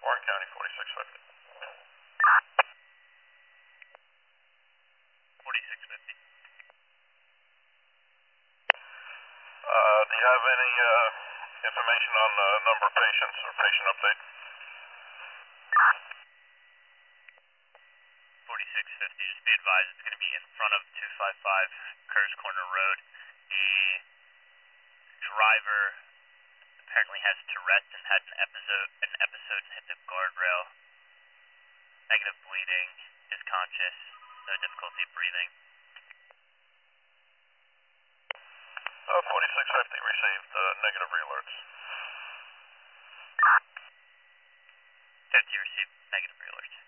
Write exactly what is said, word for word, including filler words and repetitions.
Warren County, forty-six fifty. forty-six fifty. Uh, do you have any uh, information on the number of patients or patient update? forty-six fifty, just be advised it's going to be in front of two five five Kerrs Corner Road. The driver apparently has Tourette's and had an episode an episode and hit the guardrail. Negative bleeding, is conscious, no difficulty breathing. Uh, forty-six fifty received uh, negative re-alerts. fifty received negative re-alerts.